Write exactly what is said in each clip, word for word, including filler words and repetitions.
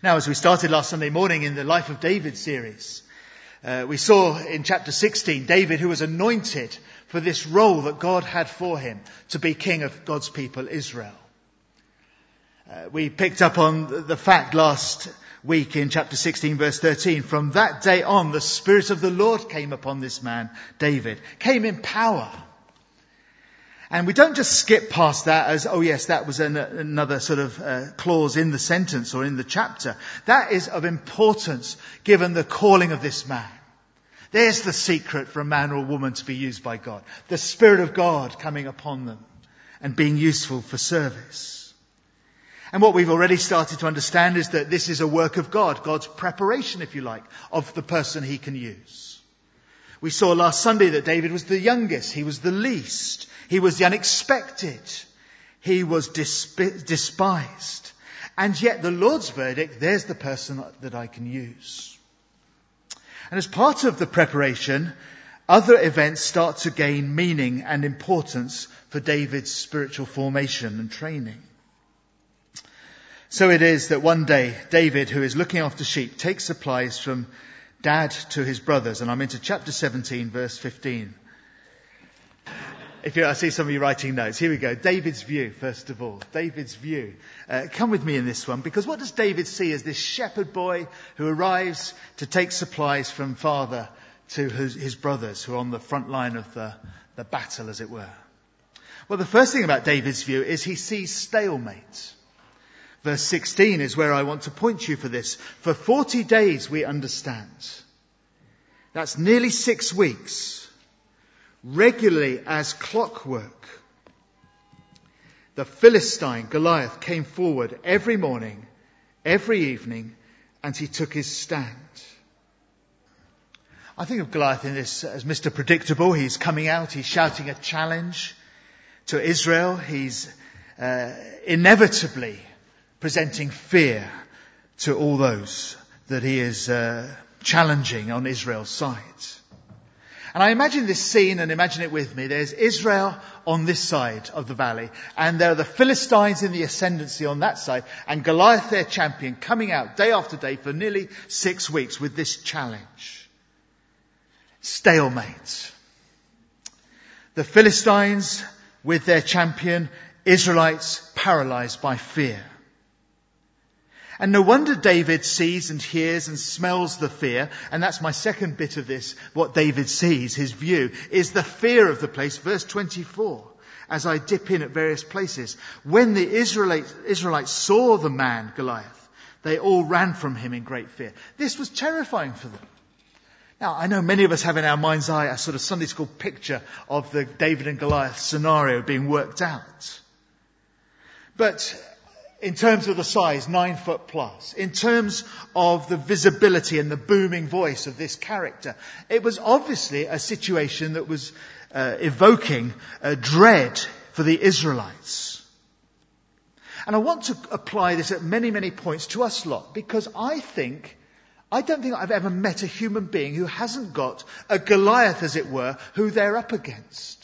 Now, as we started last Sunday morning in the Life of David series, uh, we saw in chapter sixteen, David who was anointed for this role that God had for him to be king of God's people, Israel. Uh, we picked up on the fact last week in chapter sixteen, verse thirteen, from that day on, the Spirit of the Lord came upon this man, David, came in power. And we don't just skip past that as, oh yes, that was an, another sort of uh, clause in the sentence or in the chapter. That is of importance given the calling of this man. There's the secret for a man or a woman to be used by God. The Spirit of God coming upon them and being useful for service. And what we've already started to understand is that this is a work of God, God's preparation, if you like, of the person he can use. We saw last Sunday that David was the youngest, he was the least, he was the unexpected, he was desp- despised. And yet the Lord's verdict, there's the person that I can use. And as part of the preparation, other events start to gain meaning and importance for David's spiritual formation and training. So it is that one day, David, who is looking after sheep, takes supplies from dad to his brothers. And I'm into chapter seventeen, verse fifteen. If you, I see some of you writing notes. Here we go. David's view, first of all. David's view. Uh, come with me in this one, because what does David see as this shepherd boy who arrives to take supplies from father to his, his brothers who are on the front line of the, the battle, as it were? Well, the first thing about David's view is he sees stalemate. Verse sixteen is where I want to point you for this. For forty days we understand. That's nearly six weeks. Regularly as clockwork, the Philistine Goliath came forward every morning, every evening, and he took his stand. I think of Goliath in this as Mister Predictable. He's coming out, he's shouting a challenge to Israel. He's uh, inevitably presenting fear to all those that he is uh, challenging on Israel's side. And I imagine this scene, and imagine it with me. There's Israel on this side of the valley, and there are the Philistines in the ascendancy on that side, and Goliath, their champion, coming out day after day for nearly six weeks with this challenge. Stalemate. The Philistines with their champion, Israelites paralyzed by fear. And no wonder David sees and hears and smells the fear. And that's my second bit of this. What David sees, his view, is the fear of the place. Verse twenty-four, as I dip in at various places. When the Israelites, Israelites saw the man, Goliath, they all ran from him in great fear. This was terrifying for them. Now, I know many of us have in our mind's eye a sort of Sunday school picture of the David and Goliath scenario being worked out. But in terms of the size, nine foot plus. In terms of the visibility and the booming voice of this character, it was obviously a situation that was uh, evoking uh, dread for the Israelites. And I want to apply this at many, many points to us lot, because I think, I don't think I've ever met a human being who hasn't got a Goliath, as it were, who they're up against.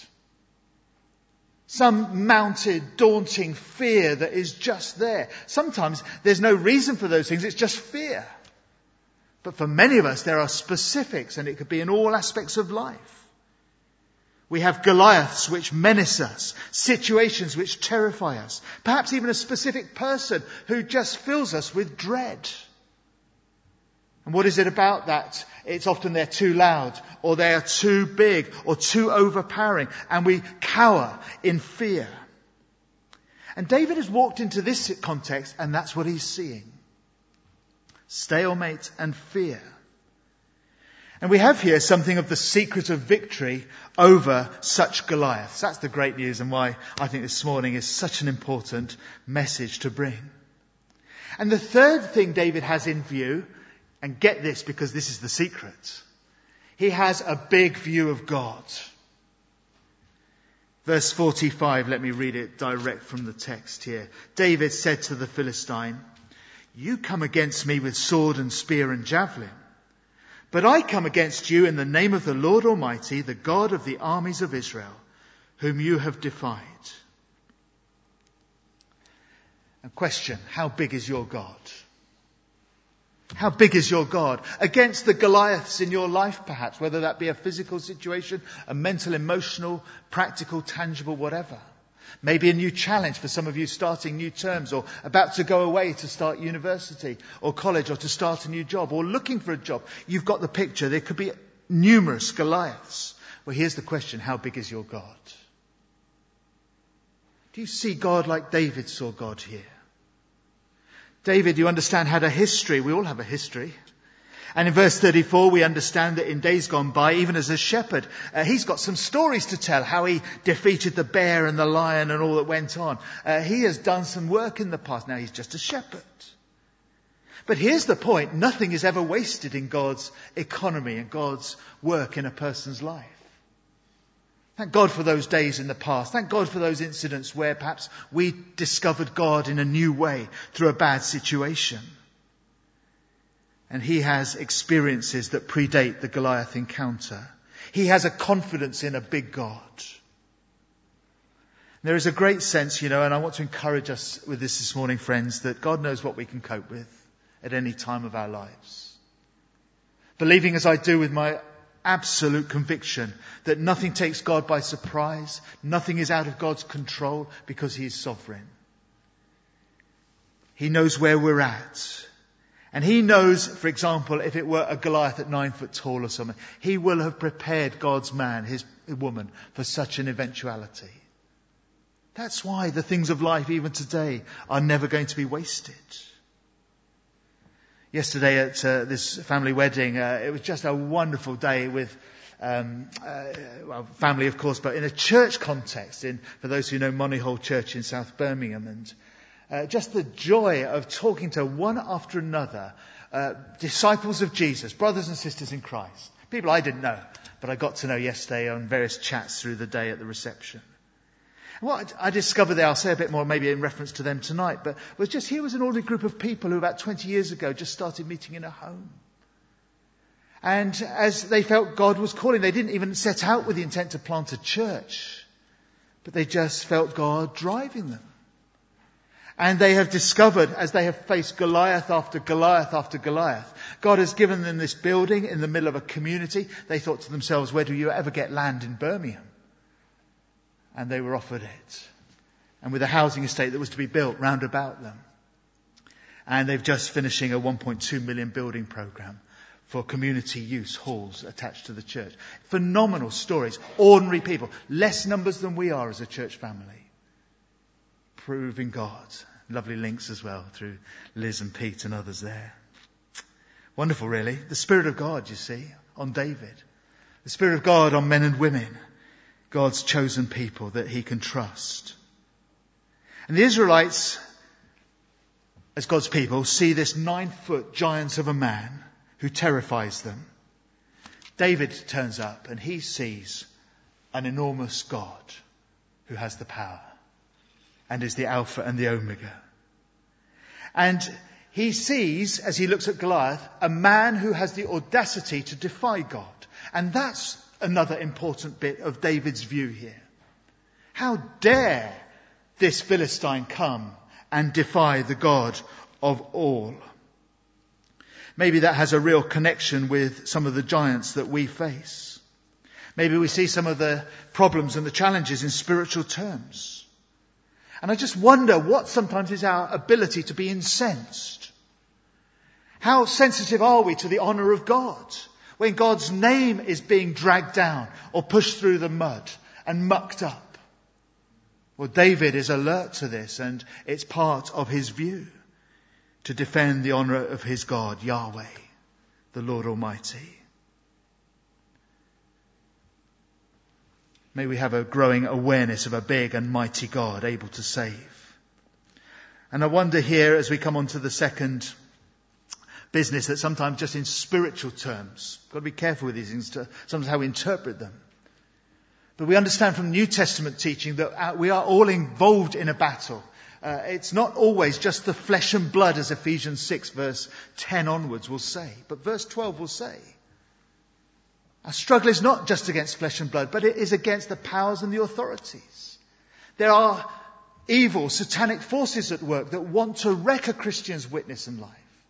Some mounted, daunting fear that is just there. Sometimes there's no reason for those things, it's just fear. But for many of us, there are specifics, and it could be in all aspects of life. We have Goliaths which menace us, situations which terrify us, perhaps even a specific person who just fills us with dread. And what is it about that? It's often they're too loud, or they are too big, or too overpowering, and we cower in fear. And David has walked into this context, and that's what he's seeing. Stalemate and fear. And we have here something of the secret of victory over such Goliaths. That's the great news, and why I think this morning is such an important message to bring. And the third thing David has in view, and get this because this is the secret, he has a big view of God. Verse forty-five, let me read it direct from the text here. David said to the Philistine, "You come against me with sword and spear and javelin, but I come against you in the name of the Lord Almighty, the God of the armies of Israel, whom you have defied." A question, how big is your God? How big is your God? Against the Goliaths in your life, perhaps, whether that be a physical situation, a mental, emotional, practical, tangible, whatever. Maybe a new challenge for some of you starting new terms, or about to go away to start university or college, or to start a new job, or looking for a job. You've got the picture. There could be numerous Goliaths. Well, here's the question. How big is your God? Do you see God like David saw God here? David, you understand, had a history. We all have a history. And in verse thirty-four, we understand that in days gone by, even as a shepherd, uh, he's got some stories to tell, how he defeated the bear and the lion and all that went on. Uh, he has done some work in the past. Now he's just a shepherd. But here's the point. Nothing is ever wasted in God's economy and God's work in a person's life. Thank God for those days in the past. Thank God for those incidents where perhaps we discovered God in a new way through a bad situation. And he has experiences that predate the Goliath encounter. He has a confidence in a big God. There is a great sense, you know, and I want to encourage us with this this morning, friends, that God knows what we can cope with at any time of our lives. Believing as I do with my absolute conviction that nothing takes God by surprise, nothing is out of God's control, because he is sovereign. He knows where we're at. And he knows, for example, if it were a Goliath at nine foot tall or something, he will have prepared God's man, his woman, for such an eventuality. That's why the things of life, even today, are never going to be wasted. Yesterday at uh, this family wedding, uh, it was just a wonderful day with um, uh, well, family, of course, but in a church context. In for those who know Moneyhole Church in South Birmingham, and uh, just the joy of talking to one after another, uh, disciples of Jesus, brothers and sisters in Christ, people I didn't know, but I got to know yesterday on various chats through the day at the reception. What I discovered there, I'll say a bit more maybe in reference to them tonight, but was just here was an ordinary group of people who about twenty years ago just started meeting in a home. And as they felt God was calling, they didn't even set out with the intent to plant a church, but they just felt God driving them. And they have discovered, as they have faced Goliath after Goliath after Goliath, God has given them this building in the middle of a community. They thought to themselves, where do you ever get land in Birmingham? And they were offered it. And with a housing estate that was to be built round about them. And they've just finishing a one point two million building programme for community use halls attached to the church. Phenomenal stories. Ordinary people. Less numbers than we are as a church family. Proving God. Lovely links as well through Liz and Pete and others there. Wonderful, really. The Spirit of God, you see, on David. The Spirit of God on men and women. God's chosen people that he can trust. And the Israelites, as God's people, see this nine-foot giant of a man who terrifies them. David turns up and he sees an enormous God who has the power and is the Alpha and the Omega. And he sees, as he looks at Goliath, a man who has the audacity to defy God. And that's another important bit of David's view here. How dare this Philistine come and defy the God of all? Maybe that has a real connection with some of the giants that we face. Maybe we see some of the problems and the challenges in spiritual terms. And I just wonder what sometimes is our ability to be incensed. How sensitive are we to the honour of God? When God's name is being dragged down or pushed through the mud and mucked up. Well, David is alert to this, and it's part of his view to defend the honour of his God, Yahweh, the Lord Almighty. May we have a growing awareness of a big and mighty God able to save. And I wonder here, as we come on to the second business, that sometimes just in spiritual terms, got to be careful with these things, to sometimes how we interpret them. But we understand from New Testament teaching that we are all involved in a battle. Uh, it's not always just the flesh and blood, as Ephesians six verse ten onwards will say. But verse twelve will say, our struggle is not just against flesh and blood, but it is against the powers and the authorities. There are evil, satanic forces at work that want to wreck a Christian's witness in life.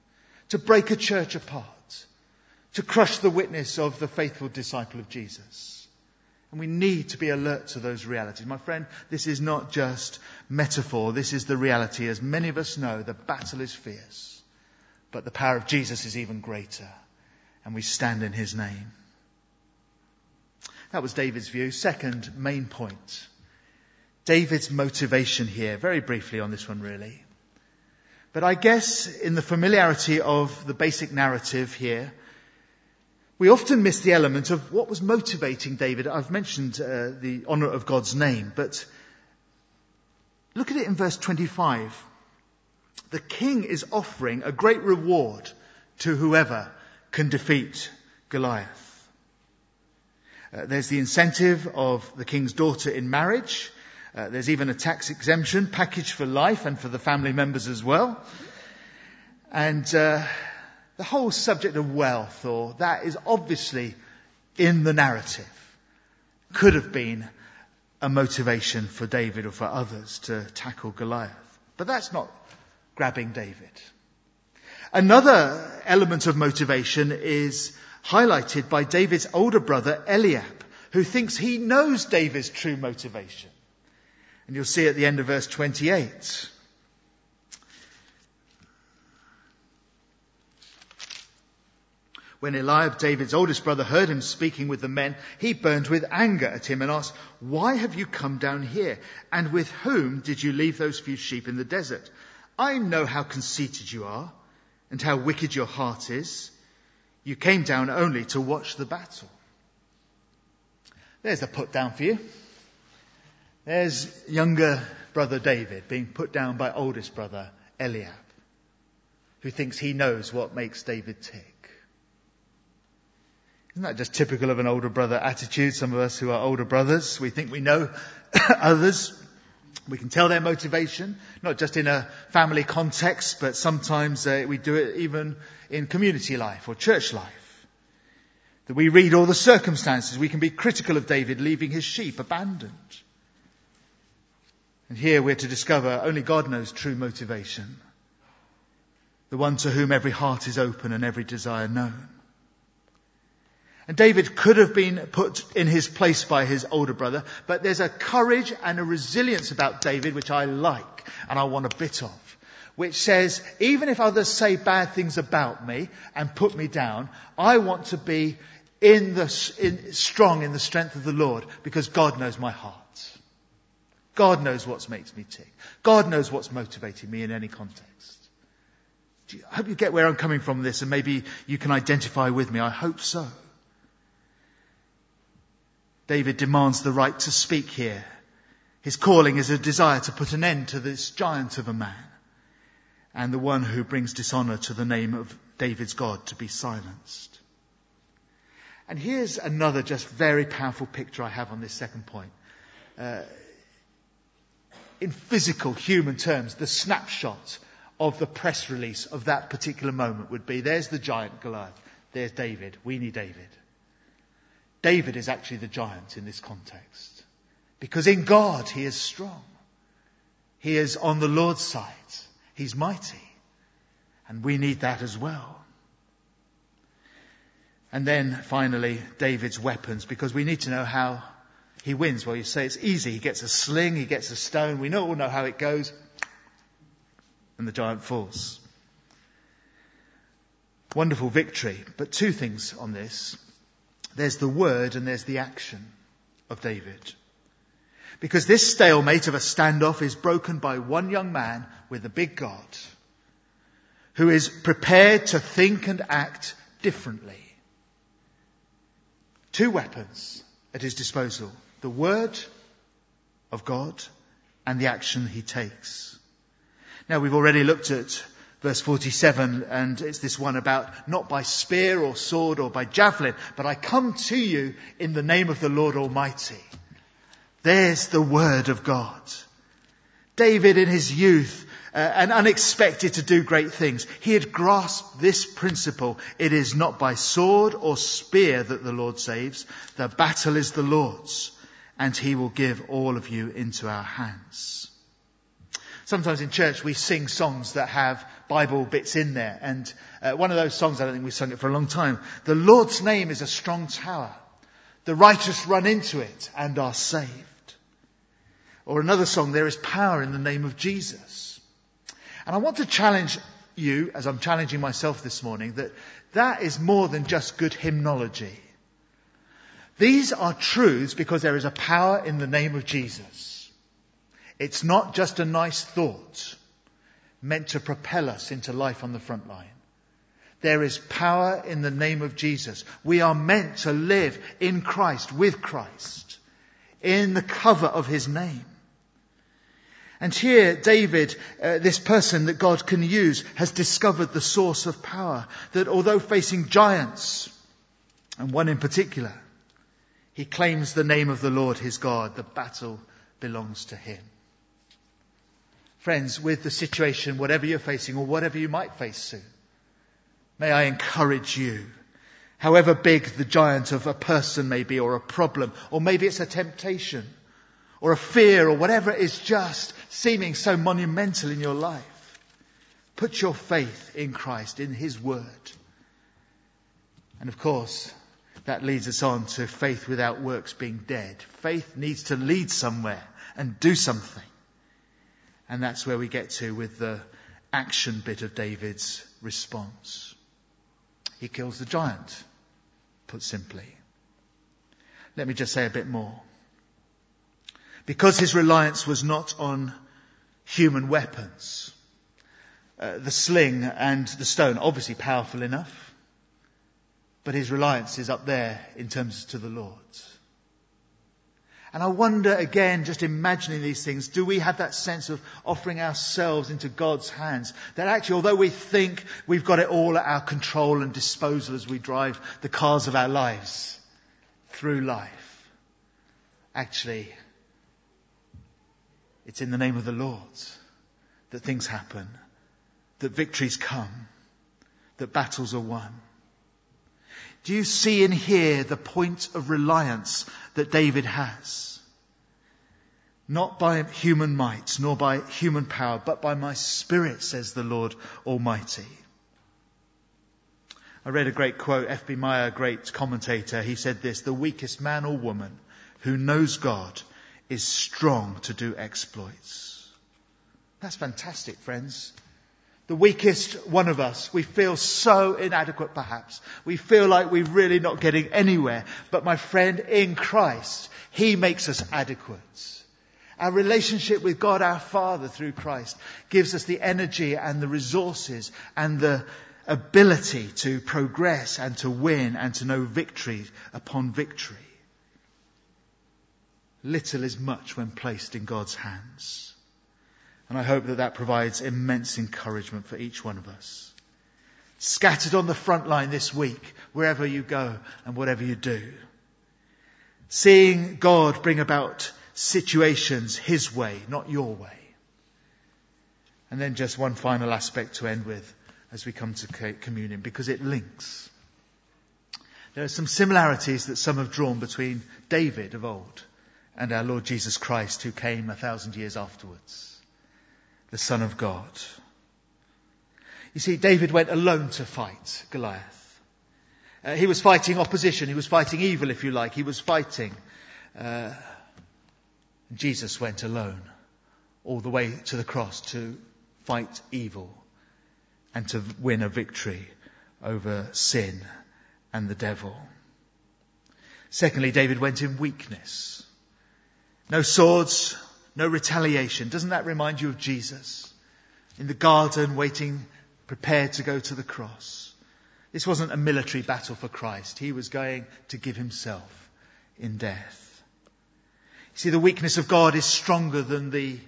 to break a church apart, to crush the witness of the faithful disciple of Jesus. And we need to be alert to those realities. My friend, this is not just metaphor. This is the reality. As many of us know, the battle is fierce, but the power of Jesus is even greater. And we stand in his name. That was David's view. Second main point. David's motivation here. Very briefly on this one, really. But I guess in the familiarity of the basic narrative here, we often miss the element of what was motivating David. I've mentioned uh, the honour of God's name, but look at it in verse twenty-five. The king is offering a great reward to whoever can defeat Goliath. Uh, there's the incentive of the king's daughter in marriage. Uh, there's even a tax exemption package for life and for the family members as well. And uh, the whole subject of wealth, or that is obviously in the narrative, could have been a motivation for David or for others to tackle Goliath. But that's not grabbing David. Another element of motivation is highlighted by David's older brother Eliab, who thinks he knows David's true motivation. And you'll see at the end of verse twenty-eight. When Eliab, David's oldest brother, heard him speaking with the men, he burned with anger at him and asked, "Why have you come down here? And with whom did you leave those few sheep in the desert? I know how conceited you are and how wicked your heart is. You came down only to watch the battle." There's a put down for you. There's younger brother David being put down by oldest brother Eliab, who thinks he knows what makes David tick. Isn't that just typical of an older brother attitude? Some of us who are older brothers, we think we know others. We can tell their motivation, not just in a family context, but sometimes uh, we do it even in community life or church life. That we read all the circumstances. We can be critical of David leaving his sheep abandoned. And here we're to discover only God knows true motivation. The one to whom every heart is open and every desire known. And David could have been put in his place by his older brother, but there's a courage and a resilience about David which I like and I want a bit of, which says, even if others say bad things about me and put me down, I want to be in the in, strong in the strength of the Lord, because God knows my heart. God knows what makes me tick. God knows what's motivating me in any context. I hope you get where I'm coming from this, and maybe you can identify with me. I hope so. David demands the right to speak here. His calling is a desire to put an end to this giant of a man, and the one who brings dishonour to the name of David's God to be silenced. And here's another just very powerful picture I have on this second point. Uh, in physical, human terms, the snapshot of the press release of that particular moment would be, there's the giant Goliath, there's David, we need David. David is actually the giant in this context, because in God he is strong. He is on the Lord's side. He's mighty. And we need that as well. And then finally, David's weapons, because we need to know how he wins. Well, you say it's easy. He gets a sling, he gets a stone. We all know how it goes. And the giant falls. Wonderful victory. But two things on this. There's the word and there's the action of David. Because this stalemate of a standoff is broken by one young man with a big God, who is prepared to think and act differently. Two weapons at his disposal. The word of God and the action he takes. Now, we've already looked at verse forty-seven, and it's this one about not by spear or sword or by javelin, but I come to you in the name of the Lord Almighty. There's the word of God. David in his youth, uh, and unexpected to do great things, he had grasped this principle. It is not by sword or spear that the Lord saves. The battle is the Lord's, and he will give all of you into our hands. Sometimes in church we sing songs that have Bible bits in there. And uh, one of those songs, I don't think we've sung it for a long time. The Lord's name is a strong tower. The righteous run into it and are saved. Or another song, there is power in the name of Jesus. And I want to challenge you, as I'm challenging myself this morning, that that is more than just good hymnology. These are truths because there is a power in the name of Jesus. It's not just a nice thought meant to propel us into life on the front line. There is power in the name of Jesus. We are meant to live in Christ, with Christ, in the cover of his name. And here David, uh, this person that God can use, has discovered the source of power. That although facing giants, and one in particular, he claims the name of the Lord his God. The battle belongs to him. Friends, with the situation, whatever you're facing or whatever you might face soon, may I encourage you, however big the giant of a person may be, or a problem, or maybe it's a temptation, or a fear, or whatever is just seeming so monumental in your life, put your faith in Christ, in his word. And of course, that leads us on to faith without works being dead. Faith needs to lead somewhere and do something. And that's where we get to with the action bit of David's response. He kills the giant, put simply. Let me just say a bit more. Because his reliance was not on human weapons, uh, the sling and the stone, obviously powerful enough, but his reliance is up there in terms to the Lord. And I wonder again, just imagining these things, do we have that sense of offering ourselves into God's hands? That actually, although we think we've got it all at our control and disposal as we drive the cars of our lives through life, actually, it's in the name of the Lord that things happen, that victories come, that battles are won. Do you see and hear the point of reliance that David has? Not by human might, nor by human power, but by my Spirit, says the Lord Almighty. I read a great quote, F B Meyer, a great commentator. He said this: the weakest man or woman who knows God is strong to do exploits. That's fantastic, friends. The weakest one of us, we feel so inadequate perhaps. We feel like we're really not getting anywhere. But my friend, in Christ, he makes us adequate. Our relationship with God our Father through Christ gives us the energy and the resources and the ability to progress and to win and to know victory upon victory. Little is much when placed in God's hands. And I hope that that provides immense encouragement for each one of us. Scattered on the front line this week, wherever you go and whatever you do. Seeing God bring about situations his way, not your way. And then just one final aspect to end with as we come to communion, because it links. There are some similarities that some have drawn between David of old and our Lord Jesus Christ, who came a thousand years afterwards. The Son of God. You see, David went alone to fight Goliath. Uh, he was fighting opposition. He was fighting evil, if you like. He was fighting. Uh, Jesus went alone all the way to the cross to fight evil and to win a victory over sin and the devil. Secondly, David went in weakness. No swords, no retaliation. Doesn't that remind you of Jesus in the garden waiting, prepared to go to the cross? This wasn't a military battle for Christ. He was going to give himself in death. You see, the weakness of God is stronger than the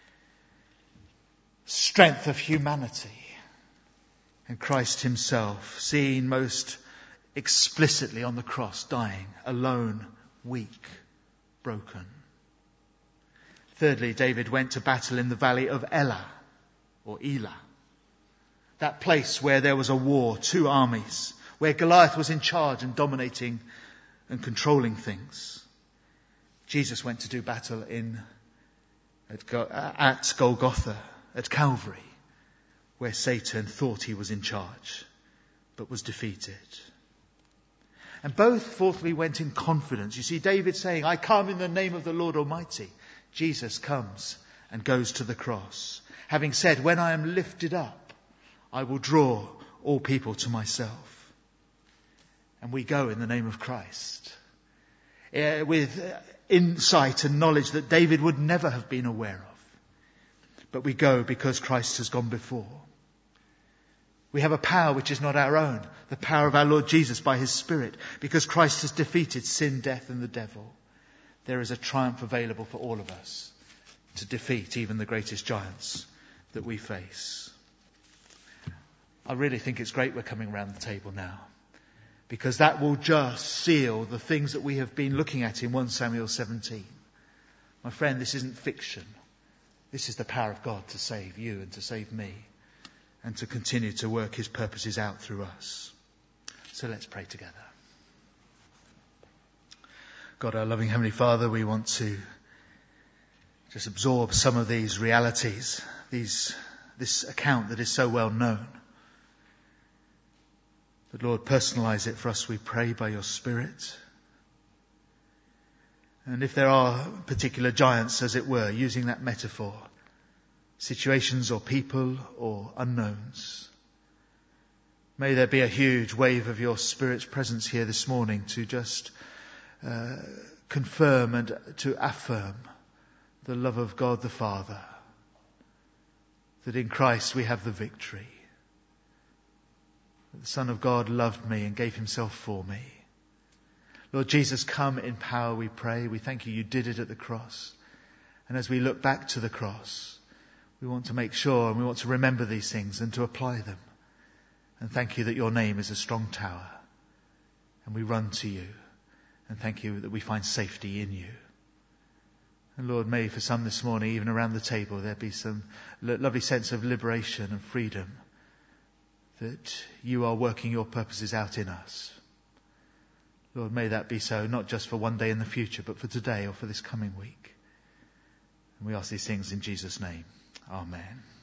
strength of humanity. And Christ himself, seen most explicitly on the cross, dying, alone, weak, broken. Thirdly, David went to battle in the valley of Elah, or Elah. That place where there was a war, two armies, where Goliath was in charge and dominating and controlling things. Jesus went to do battle in at, Go- at Golgotha, at Calvary, where Satan thought he was in charge, but was defeated. And both, fourthly, went in confidence. You see, David saying, I come in the name of the Lord Almighty. Jesus comes and goes to the cross, having said, when I am lifted up, I will draw all people to myself. And we go in the name of Christ, uh, with insight and knowledge that David would never have been aware of. But we go because Christ has gone before. We have a power which is not our own, the power of our Lord Jesus by his Spirit, because Christ has defeated sin, death and the devil. There is a triumph available for all of us to defeat even the greatest giants that we face. I really think it's great we're coming around the table now, because that will just seal the things that we have been looking at in First Samuel seventeen. My friend, this isn't fiction. This is the power of God to save you and to save me, and to continue to work his purposes out through us. So let's pray together. God, our loving Heavenly Father, we want to just absorb some of these realities, these, this account that is so well known. But Lord, personalize it for us, we pray, by your Spirit. And if there are particular giants, as it were, using that metaphor, situations or people or unknowns, may there be a huge wave of your Spirit's presence here this morning to just uh, confirm and to affirm the love of God the Father, that in Christ we have the victory. The Son of God loved me and gave himself for me. Lord Jesus, come in power, we pray. We thank you, you did it at the cross. And as we look back to the cross, we want to make sure and we want to remember these things and to apply them. And thank you that your name is a strong tower. And we run to you. And thank you that we find safety in you. And Lord, may for some this morning, even around the table, there be some lo- lovely sense of liberation and freedom, that you are working your purposes out in us. Lord, may that be so, not just for one day in the future, but for today or for this coming week. And we ask these things in Jesus' name. Amen.